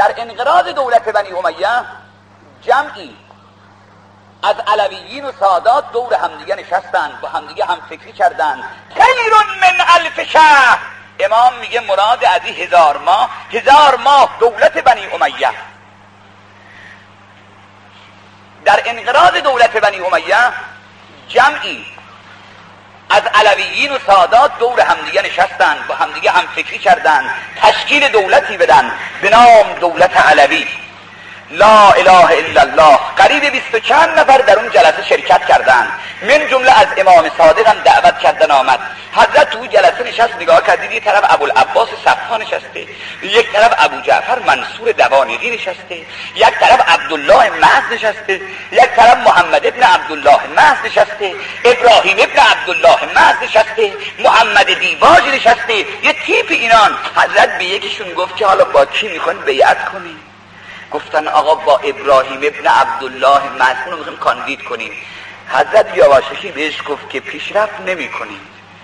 در انقراض دولت بنی امیه جمعی از علویین و سادات دور همدیگه نشستن، با همدیگه هم فکری کردن. خیر من الف شهر. امام میگه مراد از این 1000 ماه دولت بنی امیه. در انقراض دولت بنی امیه جمعی از علویین و سادات دور همدیگه نشستن، با همدیگه هم فکری کردن، تشکیل دولتی بدن به نام دولت علوی. لا اله الا الله. قریب 20 چند نفر در اون جلسه شرکت کردند، من جمله از امام صادق هم دعوت کردن آمد. حضرت تو جلسه نشست، نگاه کردید، یک طرف ابوالعباس صفا نشسته، یک طرف ابو جعفر منصور دوانقی نشسته، یک طرف عبدالله محض نشسته، یک طرف محمد ابن عبدالله محض نشسته، ابراهیم ابن عبدالله محض نشسته، محمد دیباج نشسته. یه تیپ اینان. حضرت به یکیشون گفت که حالا با کی میخوان بیعت کنین؟ گفتن آقا با ابراهیم ابن عبدالله محض رو میخوایم کاندید کنیم. حضرت یواشکی بهش گفت که پیشرفت نمی کنیم.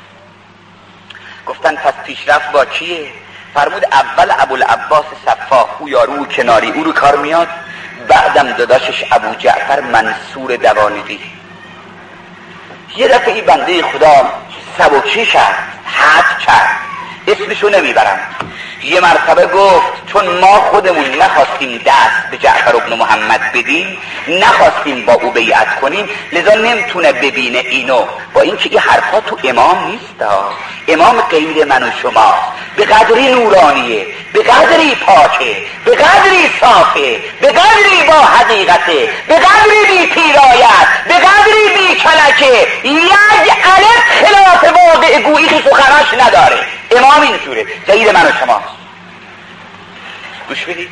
گفتن پس پیشرفت با کیه؟ فرمود اول ابوالعباس صفا، او یارو کناری، او رو کار میاد. بعدم داداشش ابو جعفر منصور دوانقی. یه دفعه بنده خدا سبکی کرد، حد کرد، اسمشو نمیبرم. یه مرتبه گفت چون ما خودمون نخواستیم دست به جعفر ابن محمد بدیم، نخواستیم با او بیعت کنیم، لذا نمیتونه ببینه اینو. با اینکه این حرفا تو امام نیست. امام غیر من و شما، به قدری نورانیه، به قدری پاکه، به قدری صافه، به قدری با حقیقته، به قدری بی پیرایت، به قدری بی کلکه، یک الف خلاف واقع گویی تو سخناش نداره. امام اینجوره، غیر من و شما. گوش بدید.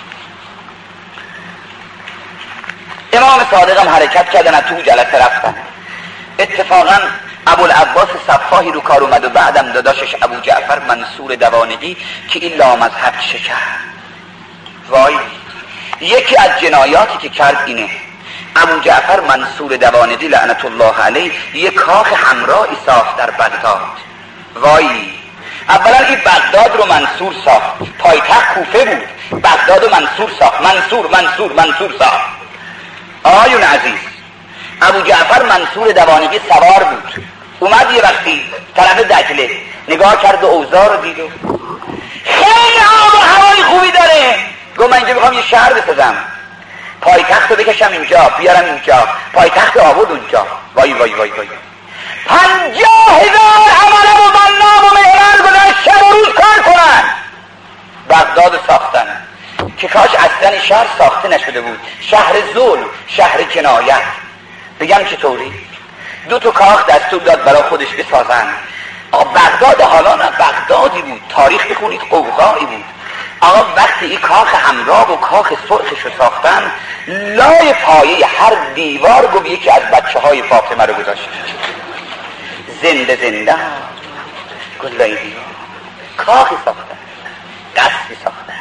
امام صادق هم حرکت کردن، تو جلسه رفتن. اتفاقا ابوالعباس صفاهی رو کار اومد و بعدم داداشش ابو جعفر منصور دوانقی که این لامذهب چه کرد. وای، یکی از جنایاتی که کرد اینه. ابو جعفر منصور دوانقی لعنت الله علیه یک کاخ حمرائی ساخت در بغداد. وای، اولا این بغداد رو منصور ساخت، پایتخت کوفه بود، بغداد رو منصور ساخت، منصور ساخت. آیون عزیز، ابو جعفر منصور دوانقی سوار بود، اومد یه وقتی طرف دجله، نگاه کرد و اوضاع رو دید و خیلی آب و هوای خوبی داره. گفت من اینجا میخوام یه شهر بسازم، پایتخت رو بکشم اینجا، بیارم اینجا، پایتخت آباد اونجا. وای وای وای وای، 50,000 عمله و بنا و مهران گذاشت شب و روز کار کنن، بغداد ساختن که کاش اصلا این شهر ساخته نشده بود. شهر ظلم، شهر جنایت. بگم چطوری؟ 2 کاخ دستور داد برای خودش بسازن. بغداد حالا نه، بغدادی بود، تاریخ بخونید قوقایی بود. آقا وقتی این کاخ همراه و کاخ سرخش رو ساختن، لای پایه هر دیوار گفت یکی از بچه های فاطمه رو گذاشت. زنده گلای دیوار. کاخی ساختن، قصری ساختن.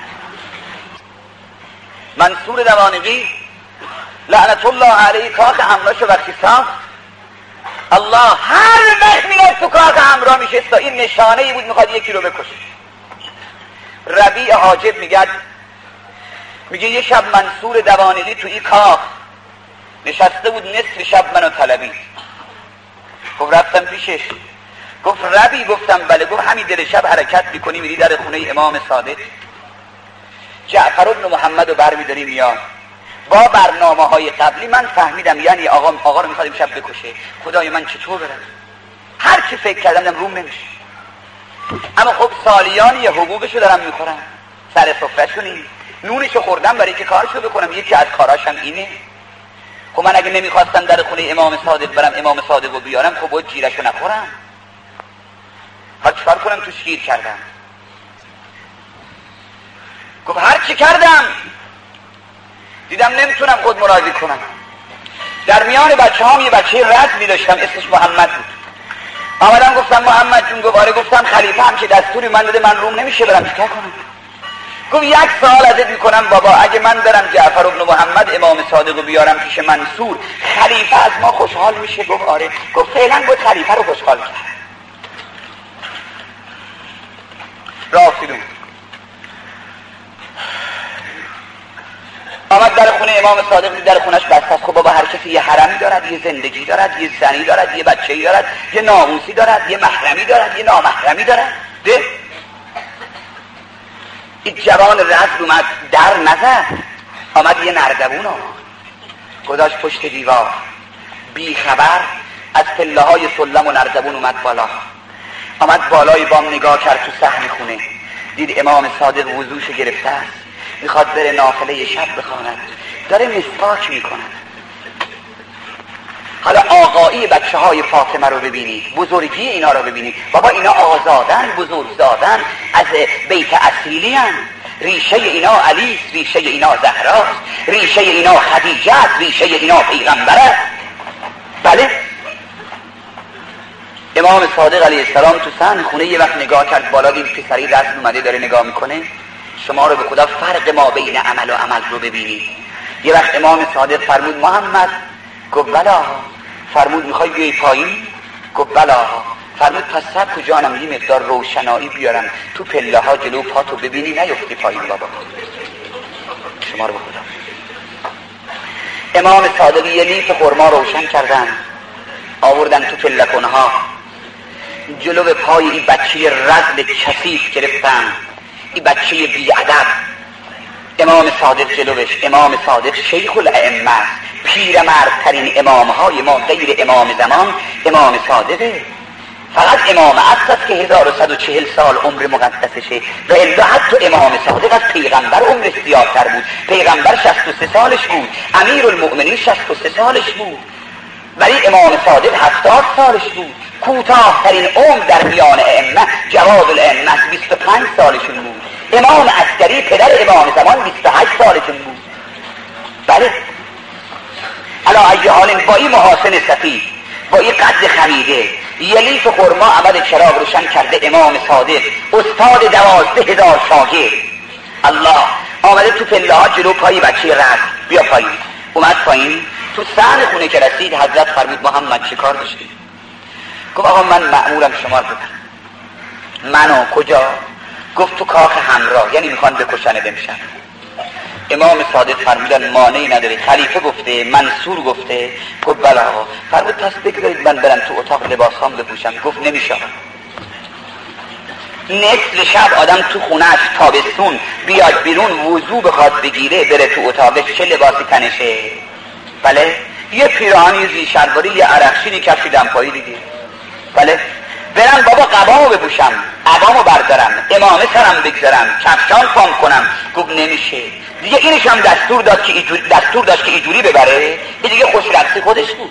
منصور دوانقی لعنت الله علیه کاخ همراهشو وقتی ساخت، الله هر وقت میاد تو کاخ همراه میشست، این نشانه ای بود میخواد یکی رو بکشه. ربیع حاجب میگه یه شب منصور دوانقی تو این کاخ نشسته بود، نصف شب منو طلبید. گفت رفتم پیشش، گفت ربی؟ گفتم بله. گفت همین دل شب حرکت میکنی میری در خونه امام صادق، جعفر ابن محمد رو برمیداری میاد. با برنامه های قبلی من فهمیدم یعنی آقا رو میخواد امشب بکشه. خدای من چطور برم؟ هر چی فکر کردم روم نمیشه. اما خب سالیان یه حقوقشو دارم میخورم، سر سفره‌شونی، نونشو خوردم برای که کارشو بکنم. یکی از کاراشم اینه. خب من اگه نمیخواستم در خونه امام صادق برم، امام صادق رو بیارم، خب باید جیرشو نخورم. حالا چکار کنم؟ توش گیر کردم. گفت هر چی کردم دیدم نمیتونم خود مراضی کنم. در میان بچه هم یه بچه رد میداشتم، اسمش محمد بود. آمدم گفتم محمد جون. گفت آره. گفتم خلیفه هم که دستوری من داده، من روم نمیشه برم، چیکار کنم؟ گفت 1 سوال ازت میکنم بابا، اگه من برم جعفر ابن محمد امام صادق رو بیارم پیش منصور، خلیفه از ما خوشحال میشه؟ گفت آره. گفت فعلا باید خلیفه رو خوشحال کرد. راسیدون خونه امام صادق، در خونش بسته است. خب بابا هر کسی یه حرمی دارد، یه زندگی دارد، یه زنی دارد، یه بچه‌ای دارد، یه ناموسی دارد، یه محرمی دارد، یه نامحرمی دارد. ده این جوان رزل اومد در نزد، آمد یه نردبون آمد گذاشت پشت دیوار، بی خبر از پله های سلم و نردبون اومد بالا، آمد بالای بام نگاه کرد تو صحن خونه، دید امام صادق وضوشو گرفته است، میخواد بره نافله شب بخواند، داره مسواک میکند. حالا آقایی بچه های فاطمه رو ببینید، بزرگی اینا رو ببینید. بابا اینا آزادن، بزرگزادن، از بیت اصیلی هن. ریشه اینا علی، ریشه اینا زهراست، ریشه اینا خدیجه است، ریشه اینا پیغمبره. بله امام صادق علیه السلام تو صحن خونه یه وقت نگاه کرد بالا، دید پسری رسم اومده داره نگاه میکنه. شما رو به خدا فرق ما بین عمل و عمل رو ببینید. یه وقت امام صادق فرمود محمد، گفت بلا. فرمود میخوای بیای پایین؟ گفت بلا. فرمود پس سب جانم یه مقدار روشنایی بیارم تو پله ها جلو پاتو ببینی نیفتی پایین. بابا شما رو به خدا. امام صادق یه لیف خرما روشن کردن، آوردن تو پلکونه ها، جلو به پای این بچه رذل کثیف گرفتن، این بچه بی‌ادب. امام صادق جلوش، امام صادق شیخ الائمه، پیرمردترین امام های ما غیر امام زمان امام صادقه. فقط امام عصر است که 1140 سال عمر مقدسشه و الا حتی امام صادق از پیغمبر عمرش زیادتر بود. پیغمبر 63 سالش بود، امیرالمؤمنین 63 سالش بود، ولی امام صادق 70 سالش بود. کوتاه‌ترین عمر در میان ائمه جواد الائمه 25 سالشون بود. امام عسکری پدر امام زمان 28 سالشون بود. بله علی ای حال با این محاسن سفید، با این قد خمیده، یه لیف خرما عمل چراغ روشن کرده امام صادق، استاد 12,000 شاگرد. الله آمده تو پله ها جلو پای بچه رد، بیا پایین. اومد پایین، تو صحن خونه که رسید حضرت فرمود محمد چه کار داشتی؟ گفت آقا من مأمورم شما رو ببرم. منو کجا؟ گفت تو کاخ همراه، یعنی میخوان بکشنه بمشن. امام صادق فرمودن مانعی نداره، خلیفه گفته، منصور گفته. گفت بله آقا. فرمود پس بگذارید من برم تو اتاق لباسام بپوشم. گفت نمیشه. نصف شب آدم تو خونهش تابستون بیاد بیرون وضو بخواد بگیره بره تو اتاقش چه لباسی تنشه؟ بله یه پیراهنی زی شلواری یه عرقشینی کشیدم پایی دیگه. بله برم بابا قبامو بپوشم، عبامو بردارم، امامه سرم بگذارم، کفشان پام کنم. گفت نمیشه دیگه. اینش هم دستور داشت که اینجوری ببره. این دیگه خوش رقصی خودش بود.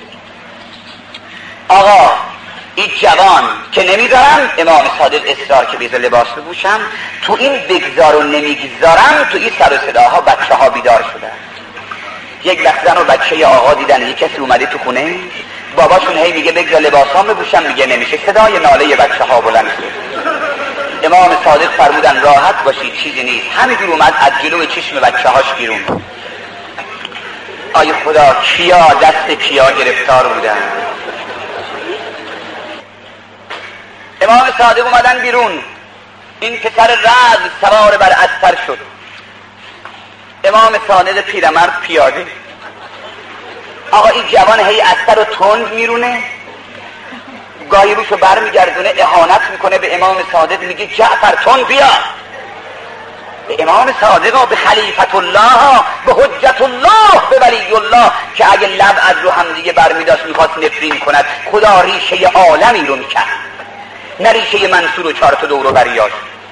آقا این جوان که نمیذارم، امام صادق اصرار که بیزا لباس بپوشم، تو این بگذار و نمیگذارم، تو این سر و صداها بچه ها بیدار شدن. یک لحظه و بچه آقا دیدن یک کسی اومده تو خونه، باباشون هی میگه بگذار لباسام بپوشم، میگه نمیشه. صدای ناله بچه ها بلند شد. امام صادق فرمودن راحت باشید چیزی نیست. همینجور اومد از جلو چشم بچه هاش بیرون. آی خدا کیا دست کیا گرفتار بودن. امام صادق اومدن بیرون، این پسر رز سوار بر استر شد. امام صادق پیرمرد پیاده. آقا این جوان هی استر رو تند میرونه، گاهی روشو بر میگردونه، اهانت میکنه به امام صادق، میگه جعفر تند بیا. به امام صادق، به خلیفت الله، به حجت الله، به ولی الله که اگه لب از رو هم دیگه بر میداشت میخواست نفرین کند، خدا ریشه عالمی رو میکرد، نه ریشه منصور و چارت دورو بریاش.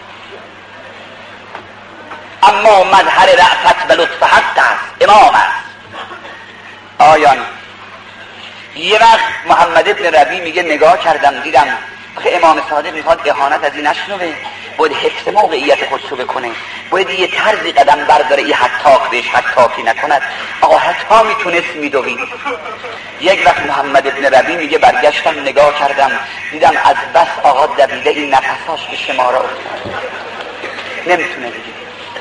اما مظهر رأفت و لطف حق است، امام است. آیان یه وقت محمد ابن ربی میگه نگاه کردم دیدم که امام صادق میخواد اهانت از این نشنوه، باید حفظ موقعیت خودشو بکنه، باید یه طرزی قدم برداره این حتاک بهش حتاکی نکند. آقا حتی میتونست میدوید. یک وقت محمد ابن ربی میگه برگشتم نگاه کردم دیدم از بس آقا دویده این نفساش به شماره افتاد، نمیتونه دیگه.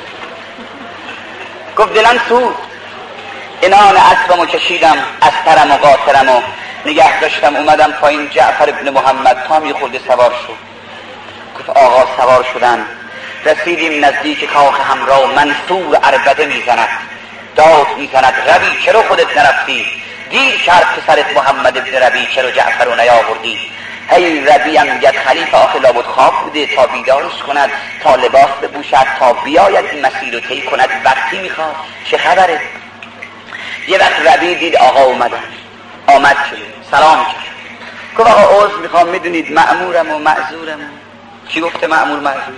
گفت دلم سوخت، انان اسبمو کشیدم، استرم و قاطرم و نگه داشتم، اومدم پایین. جعفر ابن محمد تا میخورده سوار شد. گفت آقا سوار شدن، رسیدیم نزدیک کاخ همراه، منصور عربده میزند. داد میزند ربی چرا خودت نرفتی؟ دیر کرد پسرت محمد ابن ربی چرا جعفر رو نیاوردی؟ هی ربی هم میگد خلیفه آخه لابد خواب بوده تا بیدارش کند، تا لباس بپوشد، تا بیاید این مسیر رو طی کند، وقتی میخواد چه خبره؟ یه وقت ربی دید آقا آمد شده سلام کرد، گفت آقا عذر میخوام، میدونید مأمورم و معذورم. کی گفته مأمور معذور؟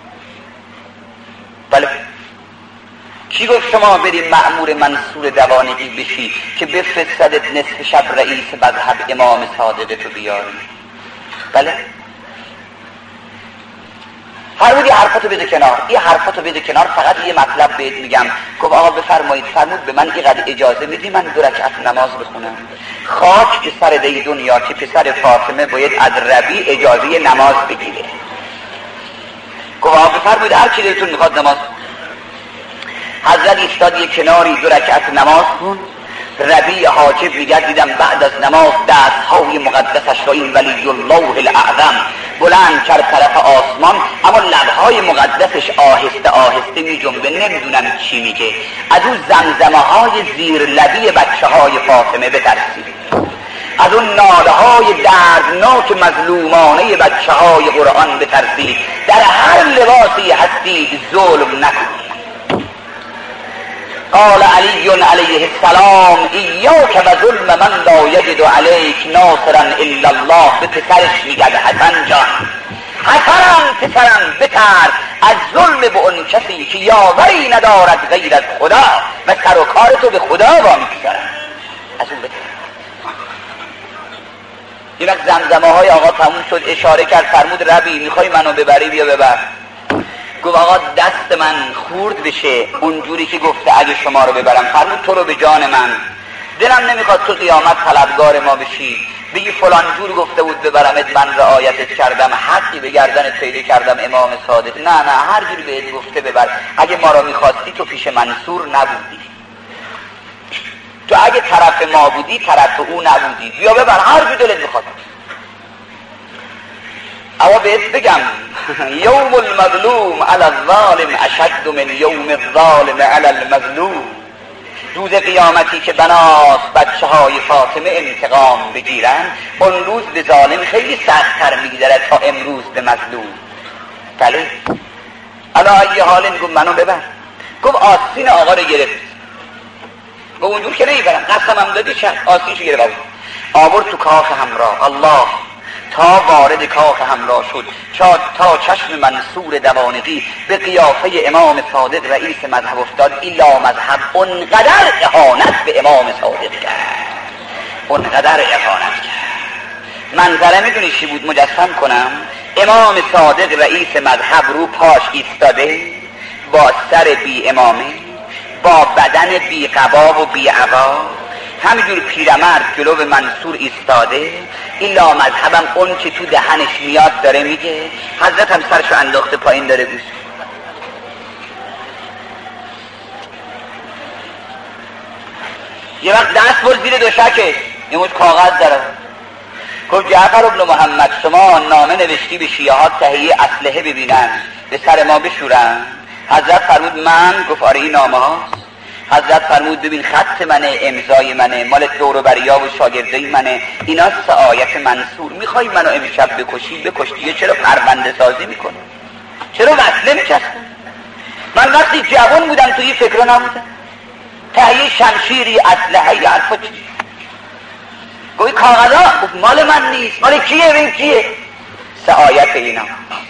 بله کی گفت شما بریم مأمور منصور دوانگی بشی که بفرستدت نصف شب رئیس مذهب امام صادق تو بیاری؟ بله فرمود یه حرفاتو بده کنار، یه حرفاتو بده کنار، فقط یه مطلب بهت میگم. گفت آقا بفرمایید. فرمود به من اینقدر اجازه میدی من 2 رکعت نماز بخونم؟ خاک به سر دی دنیا که پسر فاطمه باید از ربی اجازه نماز بگیره. گفت آقا بفرمایید هر کی دلتون میخواد نماز. حضرت ایستاد یه کناری 2 رکعت نماز خون. ربی حاجب میگه دیدم بعد از نماز دستهای مقدسش را این ولی الله الاعظم بلند کرد طرف آسمان، اما لبهای مقدسش آهسته آهسته می جنبه، نمیدونم چی میگه. از اون زمزمه های زیر لبی بچه های فاطمه بترسید، از اون ناله های دردناک مظلومانه بچه های قرآن بترسید. در هر لباسی هستید ظلم نکنید. قال علی علیه السلام ایاک و ظلم من لا یجد علیک ناصرا الا الله. به پسرش میگد حسن جان، حسنم پسرم بترس از ظلم به اون کسی که یاوری ندارد غیر از خدا و سر و کارتو به خدا وامی میگذارد، از اون بترس. یه وقت زمزمه های آقا تموم شد، اشاره کرد فرمود ربی میخوای منو ببری بیا ببر. گفت آقا دست من خورد بشه اونجوری که گفته اگه شما رو ببرم. فرمود تو رو به جان من، دلم نمیخواد تو قیامت طلبگار ما بشی بگی فلان جور گفته بود ببرمت من رعایتت کردم، حقی به گردنت پیدا کردم امام صادق. نه هر جوری بهت گفته ببر. اگه ما رو میخواستی تو پیش منصور نبودی، تو اگه طرف ما بودی طرف او نبودی، بیا ببر هر جور دلت میخواد. اما بهت بگم یوم المظلوم علی الظالم اشد من یوم الظالم علی المظلوم. روز قیامتی که بناست بچه های فاطمه انتقام بگیرن، اون روز به ظالم خیلی سخت‌تر میگذره تا امروز به مظلوم. بله علی ای حال گفت منو ببر. گفت آستین آقا رو گرفت. گفت اونجور که نمیبرم، قسمم دادی شد. آستینشو گرفت آورد تو کاخ همراه. الله تا وارد کاخ همراه شد تا چشم منصور دوانقی به قیافه امام صادق رئیس مذهب افتاد. ایلا مذهب اونقدر اهانت به امام صادق کرد، اونقدر اهانت کرد. منظره میدونی چی بود؟ مجسم کنم امام صادق رئیس مذهب رو پاش ایستاده با سر بی امامه، با بدن بی قبا و بی عبا، همینجور پیرمرد جلو به منصور ایستاده. ایلا مذهبم اون که تو دهنش میاد داره میگه. حضرت هم سرشو انداخته پایین داره گوش. یه وقت دست برد زیر دوشکش، یه مش کاغذ داره. گفت جعفر ابن محمد شما نامه نوشتی به شیعه ها تهیه اسلحه ببینن به سر ما بشورن. حضرت فرمود من؟ گفت آره این نامه هاست. حضرت فرمود ببین خط منه، امضای منه، مال دور و بریا و شاگردی منه، اینا سعایت منصور. میخوای منو امشب بکشی بکش دیگه، چرا پرونده سازی میکنی؟ چرا وصله میچسبی؟ من وقتی جوان بودم توی فکر نبودم، تهیه شمشیری اسلحه حرفا چی؟ گوی کاغذا؟ گفت مال من نیست. مال کیه؟ ببین کیه؟ سعایت اینا.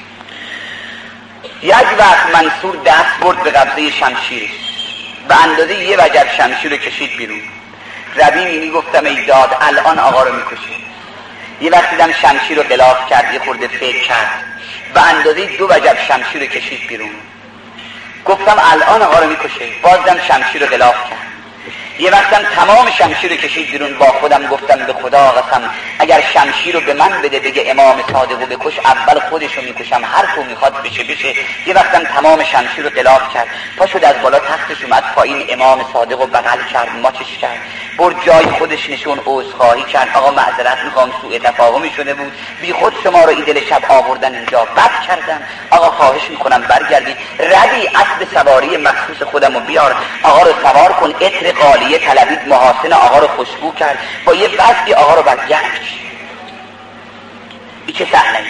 یک وقت منصور دست برد به قبضه شمشیرش، به اندازه یه وجب شمشیر رو کشید بیرون. ربی میگفتم ای داد الان آقا رو میکشه. یه وقت دیدم شمشیر رو غلاف کرد، یه خورده فکر کرد، به اندازه 2 وجب شمشیر رو کشید بیرون. گفتم الان آقا رو میکشه، بازم شمشیر رو غلاف کرد. یه وقتم تمام شمشیر رو کشید بیرون. با خودم گفتم به خدا قسم اگر شمشیر رو به من بده بگه امام صادق رو بکش، اول خودش رو میکشم، هر کو میخواد بشه. یه وقتم تمام شمشیر رو غلاف کرد، پا شد از بالا تختش اومد پایین، امام صادق رو بغل کرد، ماچش کرد. برد جای خودش نشون، عذرخواهی کرد، آقا معذرت میخوام سوء تفاهمی شده بود، بی خود شما رو ایدل شب آوردن اینجا، بد کردم، آقا خواهش میکنم برگردید، ردی اسب سواری مخصوص خودم رو بیار، آقا رو سوار کن. عطر قالیه طلبید، محاسن آقا رو خوشبو کرد، با یه وضعی آقا رو برگشت. این چه صحنه‌ای؟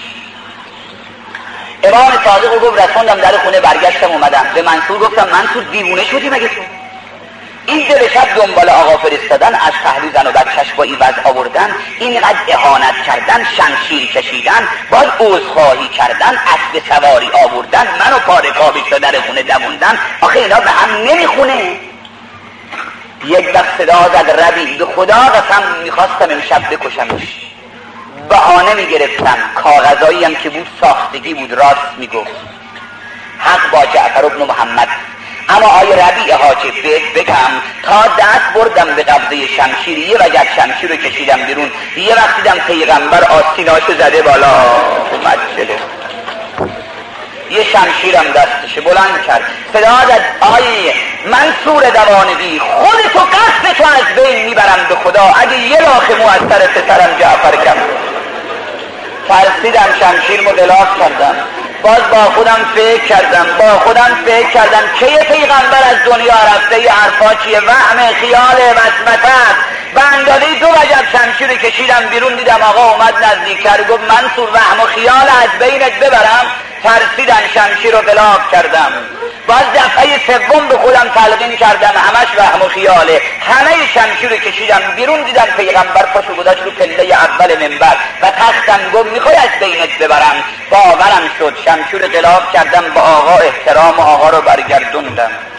امام صادق رو گفت رسوندم در خونه، برگشتم اومدم به منصور گفتم منصور دیوونه شدی مگه تو؟ این دل شب دنبال آقا فرستادن، از پهلو زن و بچه‌ش با این وضع آوردن، اینقدر اهانت کردن، شمشیر کشیدن، باز عذرخواهی کردن، اسب سواری آوردن، منو پارکابی شده در خونه دووندن، آخه اینا به هم نمیخونه. یک وقت صدا زد ربی، به خدا قسم میخواستم امشب بکشمش، بهانه میگرفتم، کاغذایی هم که بود ساختگی بود، راست میگفت، حق با جعفر ابن محمد. اما آیه ربیع حاجب بگم تا دست بردم به قبضه شمشیر، یه وجب شمشیر رو کشیدم بیرون، یه وقت دیدم پیغمبر آستیناشو زده بالا اومد جلو، یه شمشیرم دستش بلند کرد، صدا زد آیه منصور دوانگی، خودتو قصدتو از بین میبرم به خدا اگه یه لاخ مو از سر پسرم جعفر کم. ترسیدم، شمشیر مدلاف کردم، باز با خودم فکر کردم که یه پیغمبر از دنیا رفته، یه حرفا چیه، وهم، خیال، وسوسه است. به اندازه 2 وجب شمشیر کشیدم بیرون، دیدم آقا اومد نزدیکتر، گفت منصور وهم و خیال از بینت ببرم. ترسیدم، شمشیر رو بلاف کردم، باز دفعه سوم به خودم تلقین کردم همش وهم و خیاله، همه شمشیر رو کشیدم بیرون، دیدم پیغمبر پاشو گذاشت رو پله اول منبر و تختم، گفت میخوای از بینت ببرم. باورم شد، شمشیر رو غلاف کردم، با آقا احترام آقا رو برگردوندم.